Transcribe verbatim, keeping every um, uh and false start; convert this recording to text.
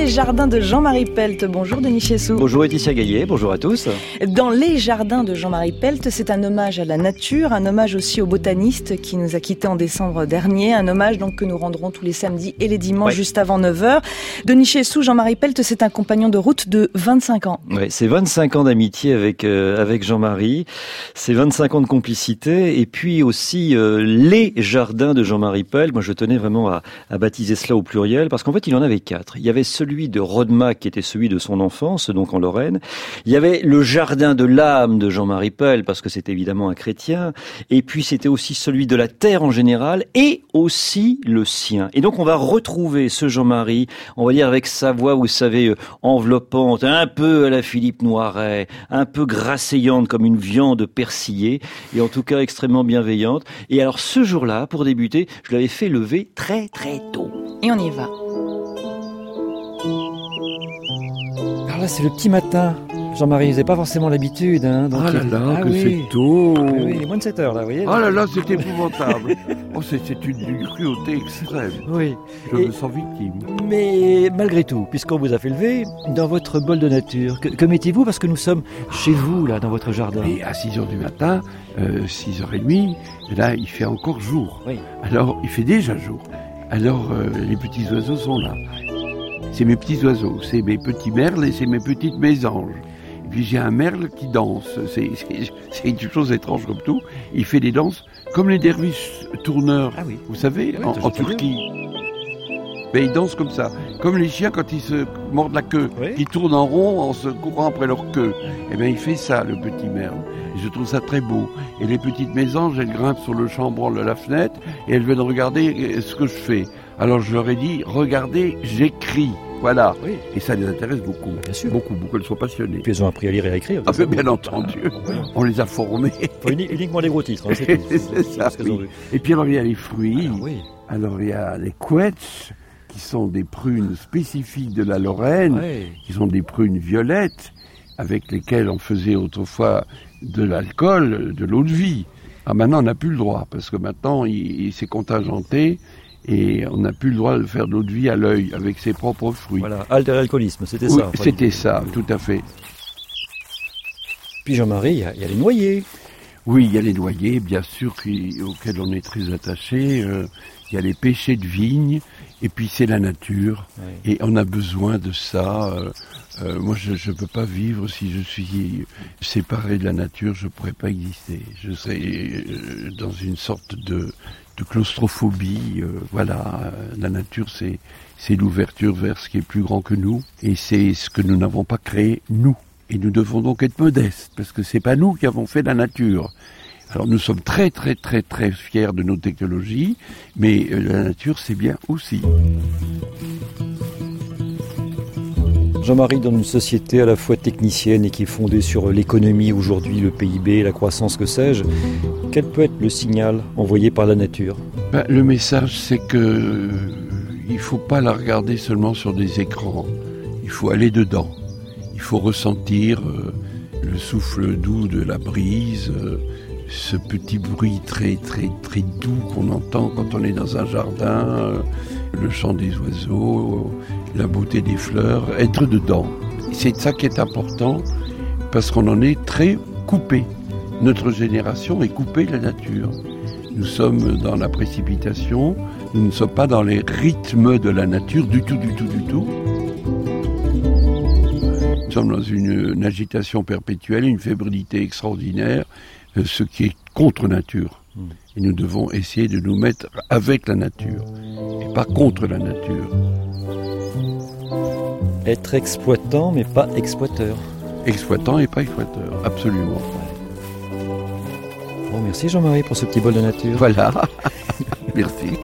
jardins de Jean-Marie Pelt. Bonjour Denis Chessou. Bonjour Laetitia Gaillet, bonjour à tous. Dans les jardins de Jean-Marie Pelt, c'est un hommage à la nature, un hommage aussi au botaniste qui nous a quittés en décembre dernier, un hommage donc que nous rendrons tous les samedis et les dimanches ouais. juste avant neuf heures. Denis Chessou, Jean-Marie Pelt, c'est un compagnon de route de vingt-cinq ans. Oui, c'est vingt-cinq ans d'amitié avec euh, avec Jean-Marie, c'est vingt-cinq ans de complicité et puis aussi euh, les jardins de Jean-Marie Pelt. Moi, je tenais vraiment à, à baptiser cela au pluriel parce qu'en fait, il en avait quatre. Il y avait celui de Rodemack qui était celui de son enfance, donc en Lorraine. Il y avait le jardin de l'âme de Jean-Marie Pelt parce que c'est évidemment un chrétien. Et puis c'était aussi celui de la terre en général et aussi le sien. Et donc on va retrouver ce Jean-Marie, on va dire avec sa voix, vous savez, enveloppante, un peu à la Philippe Noiret, un peu grasseillante comme une viande persillée et en tout cas extrêmement bienveillante. Et alors ce jour-là, pour débuter, je l'avais fait lever très très tôt. Et on y va. Alors là, c'est le petit matin. Jean-Marie, vous n'avez pas forcément l'habitude. Hein, donc... Ah là là, ah que oui. c'est tôt. Ah oui, il est moins de sept heures, là, vous voyez. Ah là là, c'est épouvantable. oh, c'est, c'est une, une cruauté extrême. Oui. Je Et... me sens victime. Mais malgré tout, puisqu'on vous a fait lever, dans votre bol de nature, que, que mettez-vous? Parce que nous sommes chez vous, là, dans votre jardin. Et à six heures du matin, euh, six heures trente, là, il fait encore jour. Oui. Alors, il fait déjà jour. Alors, euh, les petits oiseaux sont là. C'est mes petits oiseaux, c'est mes petits merles et c'est mes petites mésanges. Et puis j'ai un merle qui danse, c'est, c'est, c'est une chose étrange comme tout. Il fait des danses comme les derviches tourneurs, ah oui. vous savez, oui, en, en Turquie. Mais ils dansent comme ça, comme les chiens quand ils se mordent la queue, oui. qui tournent en rond en se courant après leur queue. Et bien il fait ça, le petit merle. Et je trouve ça très beau. Et les petites mésanges, elles grimpent sur le chambranle de la fenêtre et elles viennent regarder ce que je fais. Alors je leur ai dit, regardez, j'écris. Voilà. Oui. Et ça les intéresse beaucoup. Bien sûr. Beaucoup, beaucoup. Elles sont passionnées. Puis elles ont appris à lire et à écrire. Ah, bien entendu. On les a formées. Faut uniquement les gros titres. Hein, c'est tout. c'est ça, c'est oui. Et puis alors il y a les fruits. Alors, oui. alors il y a les quetch, qui sont des prunes spécifiques de la Lorraine, oui. qui sont des prunes violettes, avec lesquelles on faisait autrefois de l'alcool, de l'eau de vie. Ah, maintenant on n'a plus le droit, parce que maintenant il, il s'est contingenté. Et on n'a plus le droit de faire de l'eau de vie à l'œil, avec ses propres fruits. Voilà, alter l'alcoolisme, c'était oui, ça. C'était ça, tout à fait. Puis Jean-Marie, il y, y a les noyers. Oui, il y a les noyers, bien sûr, qui, auxquels on est très attaché. Euh, il y a les pêchers de vigne, et puis c'est la nature. Oui. Et on a besoin de ça. Euh, euh, moi, je ne peux pas vivre si je suis séparé de la nature, je ne pourrais pas exister. Je serais euh, dans une sorte de... de claustrophobie, euh, voilà, euh, la nature c'est, c'est l'ouverture vers ce qui est plus grand que nous, et c'est ce que nous n'avons pas créé, nous. Et nous devons donc être modestes, parce que c'est pas nous qui avons fait la nature. Alors nous sommes très très très très fiers de nos technologies, mais euh, la nature c'est bien aussi. Jean-Marie, dans une société à la fois technicienne et qui est fondée sur l'économie aujourd'hui, le P I B, la croissance, que sais-je, quel peut être le signal envoyé par la nature ? Ben, le message, c'est que euh, il ne faut pas la regarder seulement sur des écrans. Il faut aller dedans. Il faut ressentir euh, le souffle doux de la brise, euh, ce petit bruit très très très doux qu'on entend quand on est dans un jardin, euh, le chant des oiseaux, la beauté des fleurs, être dedans. C'est ça qui est important parce qu'on en est très coupé. Notre génération est coupée de la nature. Nous sommes dans la précipitation, nous ne sommes pas dans les rythmes de la nature du tout, du tout, du tout. Nous sommes dans une, une agitation perpétuelle, une fébrilité extraordinaire, ce qui est contre nature. Et nous devons essayer de nous mettre avec la nature, et pas contre la nature. Être exploitant, mais pas exploiteur. Exploitant et pas exploiteur, absolument. Bon, merci Jean-Marie pour ce petit bol de nature. Voilà, merci.